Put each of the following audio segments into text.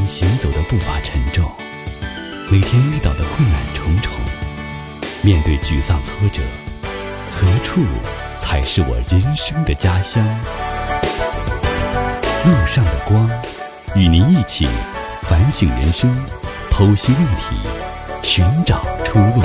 天行走的步伐沉重，每天遇到的困难重重，面对沮丧挫折，何处才是我人生的家乡？路上的光，与您一起反省人生，剖析问题，寻找出路。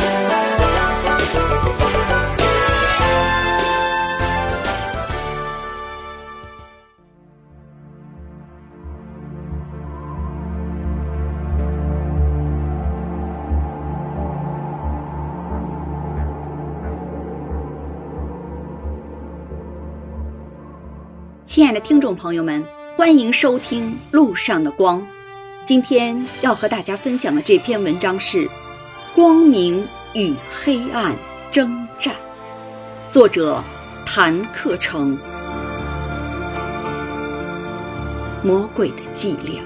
亲爱的听众朋友们，欢迎收听路上的光。今天要和大家分享的这篇文章是光明与黑暗征战，作者谭克成。魔鬼的伎俩。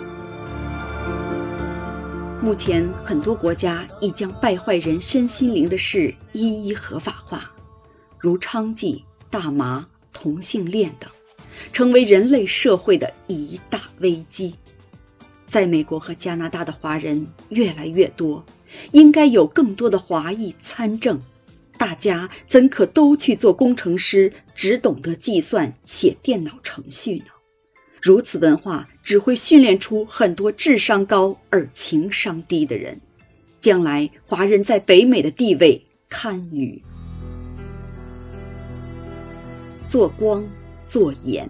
目前很多国家已将败坏人身心灵的事一一合法化，如娼妓、大麻、同性恋等，成为人类社会的一大危机。在美国和加拿大的华人越来越多，应该有更多的华裔参政，大家怎可都去做工程师，只懂得计算写电脑程序呢？如此文化只会训练出很多智商高而情商低的人，将来华人在北美的地位堪虞。做光做盐。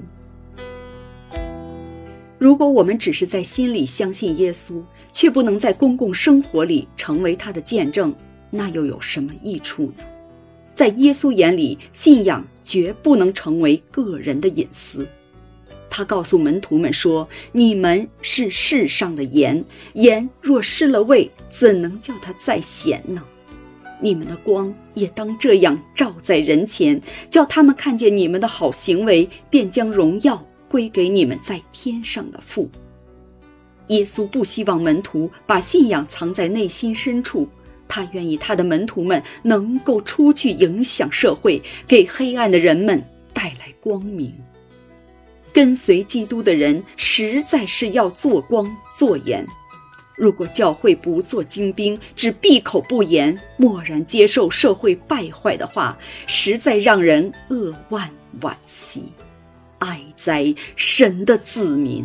如果我们只是在心里相信耶稣，却不能在公共生活里成为他的见证，那又有什么益处呢？在耶稣眼里，信仰绝不能成为个人的隐私。他告诉门徒们说，你们是世上的盐，盐若失了味，怎能叫它再咸呢？你们的光也当这样照在人前，叫他们看见你们的好行为，便将荣耀归给你们在天上的父。耶稣不希望门徒把信仰藏在内心深处，他愿意他的门徒们能够出去影响社会，给黑暗的人们带来光明。跟随基督的人实在是要做光做盐。如果教会不做精兵，只闭口不言，默然接受社会败坏的话，实在让人扼腕惋惜。哀哉神的子民！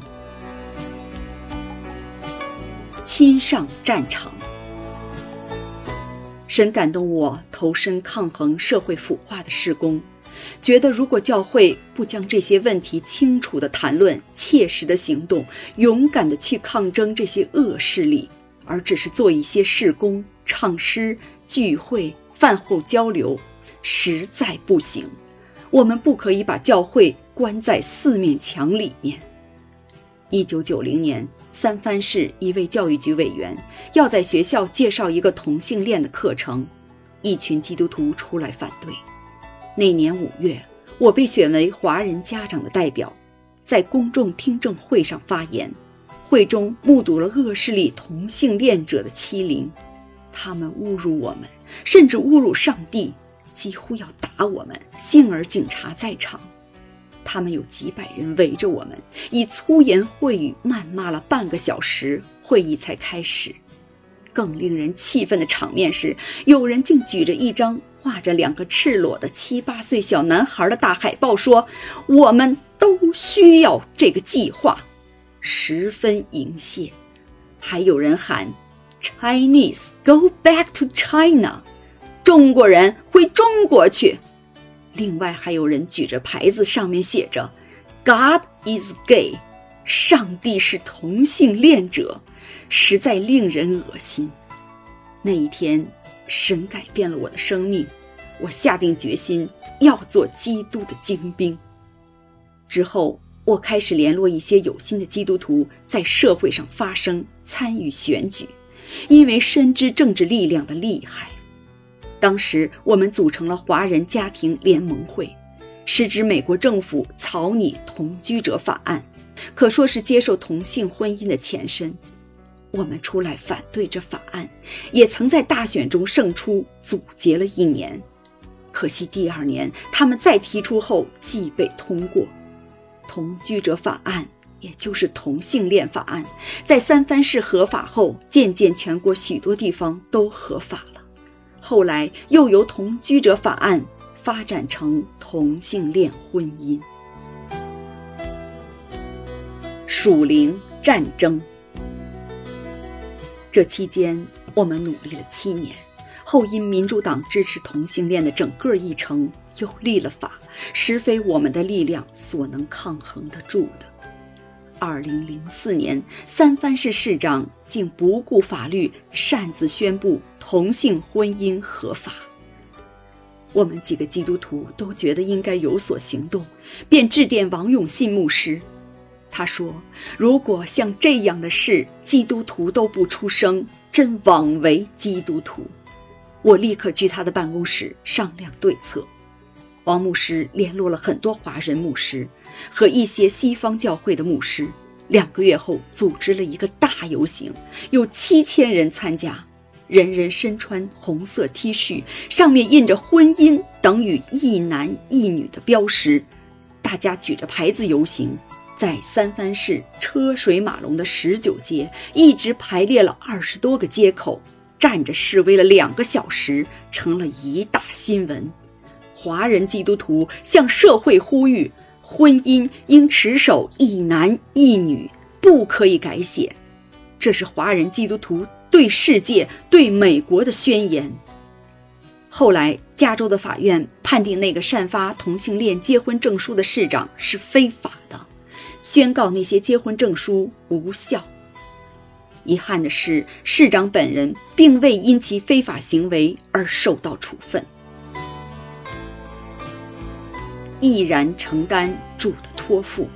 亲上战场。神感动我投身抗衡社会腐化的事工，觉得如果教会不将这些问题清楚地谈论，切实的行动，勇敢地去抗争这些恶势力，而只是做一些事工、唱诗、聚会、饭后交流，实在不行。我们不可以把教会关在四面墙里面。1990年，三藩市一位教育局委员要在学校介绍一个同性恋的课程，一群基督徒出来反对。那年5月，我被选为华人家长的代表，在公众听证会上发言。会中目睹了恶势力同性恋者的欺凌，他们侮辱我们，甚至侮辱上帝，几乎要打我们，幸而警察在场。他们有几百人围着我们，以粗言秽语谩骂了半个小时，会议才开始。更令人气愤的场面是，有人竟举着一张画着2个赤裸的7、8岁小男孩的大海报说，我们都需要这个计划，十分淫亵。还有人喊 Chinese go back to China， 中国人回中国去。另外还有人举着牌子，上面写着 God is gay， 上帝是同性恋者，实在令人恶心。那一天，神改变了我的生命，我下定决心要做基督的精兵。之后，我开始联络一些有心的基督徒，在社会上发声，参与选举，因为深知政治力量的厉害。当时我们组成了华人家庭联盟会，是指美国政府草拟同居者法案，可说是接受同性婚姻的前身。我们出来反对这法案，也曾在大选中胜出，阻截了1年。可惜第2年他们再提出后既被通过。同居者法案也就是同性恋法案，在三藩市合法后，渐渐全国许多地方都合法了。后来又由同居者法案发展成同性恋婚姻。属灵战争，这期间我们努力了7年，后因民主党支持同性恋的整个议程又立了法，实非我们的力量所能抗衡得住的。2004年，三藩市市长竟不顾法律，擅自宣布同性婚姻合法。我们几个基督徒都觉得应该有所行动，便致电王永信牧师。他说，如果像这样的事基督徒都不出声，真枉为基督徒。我立刻去他的办公室商量对策。王牧师联络了很多华人牧师和一些西方教会的牧师，2个月后组织了一个大游行，有7000人参加，人人身穿红色 T 恤，上面印着婚姻等于一男一女的标识。大家举着牌子游行，在三藩市车水马龙的19街一直排列了20多个街口，站着示威了2个小时，成了一大新闻。华人基督徒向社会呼吁，婚姻应持守一男一女，不可以改写。这是华人基督徒对世界、对美国的宣言。后来，加州的法院判定那个擅发同性恋结婚证书的市长是非法的，宣告那些结婚证书无效。遗憾的是，市长本人并未因其非法行为而受到处分。毅然承担主的托付。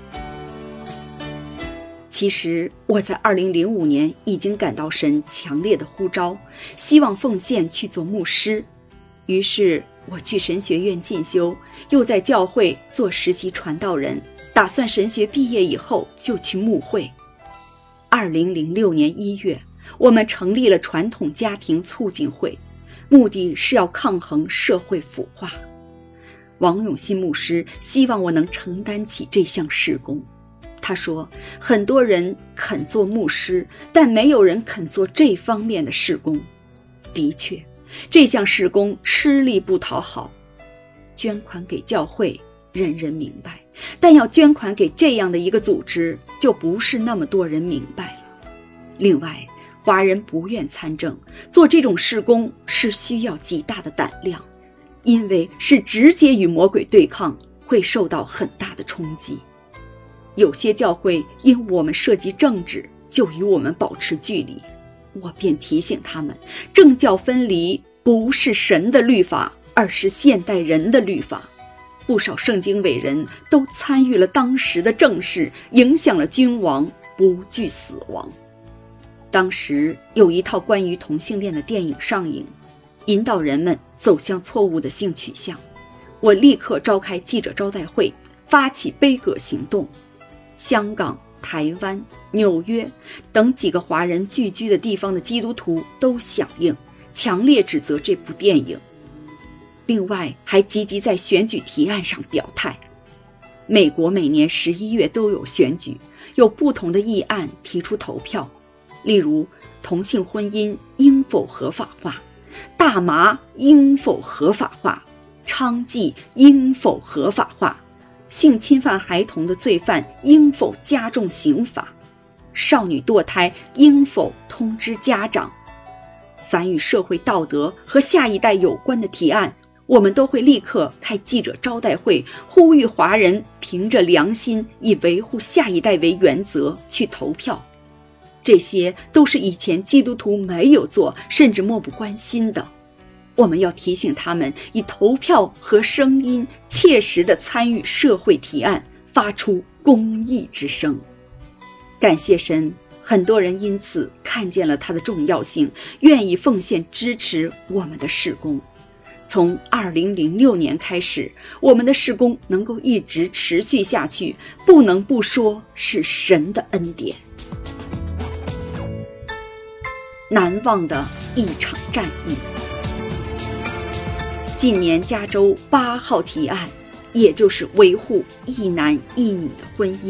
其实我在2005年已经感到神强烈的呼召，希望奉献去做牧师。于是我去神学院进修，又在教会做实习传道人，打算神学毕业以后就去牧会。2006年1月，我们成立了传统家庭促进会，目的是要抗衡社会腐化。王永信牧师希望我能承担起这项事工。他说，很多人肯做牧师，但没有人肯做这方面的事工。的确，这项事工吃力不讨好。捐款给教会，人人明白，但要捐款给这样的一个组织，就不是那么多人明白了。另外，华人不愿参政，做这种事工是需要极大的胆量，因为是直接与魔鬼对抗，会受到很大的冲击。有些教会因我们涉及政治，就与我们保持距离。我便提醒他们，政教分离不是神的律法，而是现代人的律法。不少圣经伟人都参与了当时的政事，影响了君王，不惧死亡。当时有一套关于同性恋的电影上映，引导人们走向错误的性取向。我立刻召开记者招待会，发起杯葛行动。香港、台湾、纽约等几个华人聚居的地方的基督徒都响应，强烈指责这部电影。另外，还积极在选举提案上表态。美国每年11月都有选举，有不同的议案提出投票，例如同性婚姻应否合法化，大麻应否合法化，娼妓应否合法化，性侵犯孩童的罪犯应否加重刑罚，少女堕胎应否通知家长。凡与社会道德和下一代有关的提案，我们都会立刻开记者招待会，呼吁华人凭着良心，以维护下一代为原则去投票。这些都是以前基督徒没有做，甚至漠不关心的。我们要提醒他们，以投票和声音切实地参与社会提案，发出公义之声。感谢神，很多人因此看见了它的重要性，愿意奉献支持我们的事工。从2006年开始，我们的事工能够一直持续下去，不能不说是神的恩典。难忘的一场战役。近年加州8号提案，也就是维护一男一女的婚姻，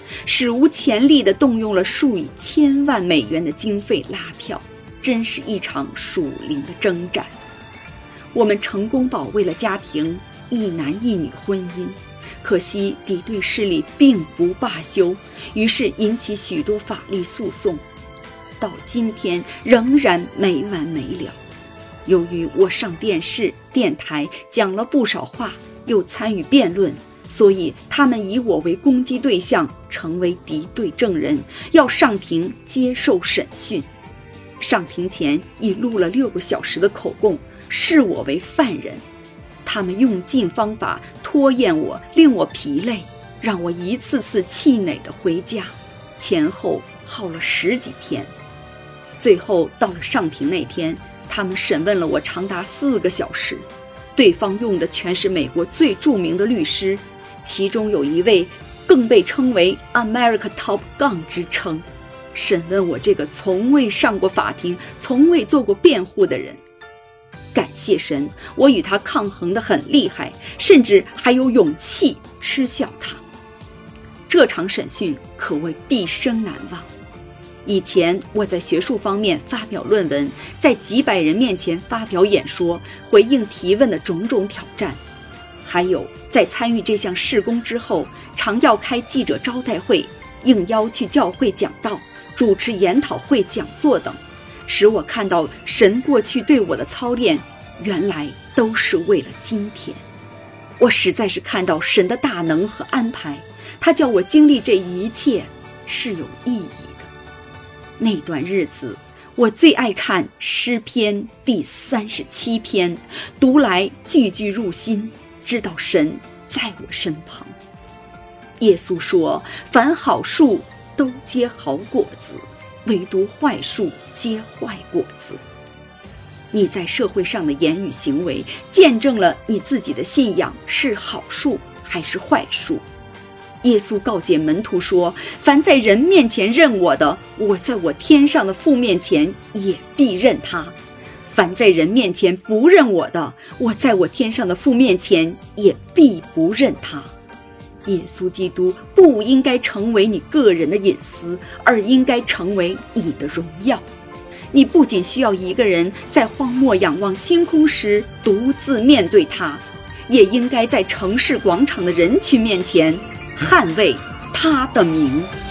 史无前例地动用了数以千万美元的经费拉票，真是一场属灵的征战。我们成功保卫了家庭一男一女婚姻，可惜敌对势力并不罢休，于是引起许多法律诉讼，到今天仍然没完没了。由于我上电视、电台讲了不少话，又参与辩论，所以他们以我为攻击对象，成为敌对证人，要上庭接受审讯。上庭前已录了6个小时的口供，视我为犯人。他们用尽方法拖延我，令我疲累，让我一次次气馁地回家，前后耗了10几天。最后到了上庭那天，他们审问了我长达4个小时，对方用的全是美国最著名的律师，其中有一位更被称为 America Top Gun 之称，审问我这个从未上过法庭、从未做过辩护的人。感谢神，我与他抗衡得很厉害，甚至还有勇气嗤笑他。这场审讯可谓毕生难忘。以前我在学术方面发表论文，在几百人面前发表演说，回应提问的种种挑战，还有在参与这项事工之后，常要开记者招待会，应邀去教会讲道，主持研讨会、讲座等，使我看到神过去对我的操练，原来都是为了今天。我实在是看到神的大能和安排，他叫我经历这一切是有意义的。那段日子，我最爱看诗篇第37篇，读来句句入心，知道神在我身旁。耶稣说，凡好树都结好果子，唯独坏树结坏果子。你在社会上的言语行为，见证了你自己的信仰是好树还是坏树。耶稣告诫门徒说，凡在人面前认我的，我在我天上的父面前也必认他；凡在人面前不认我的，我在我天上的父面前也必不认他。耶稣基督不应该成为你个人的隐私，而应该成为你的荣耀。你不仅需要一个人在荒漠仰望星空时独自面对他，也应该在城市广场的人群面前捍卫他的名。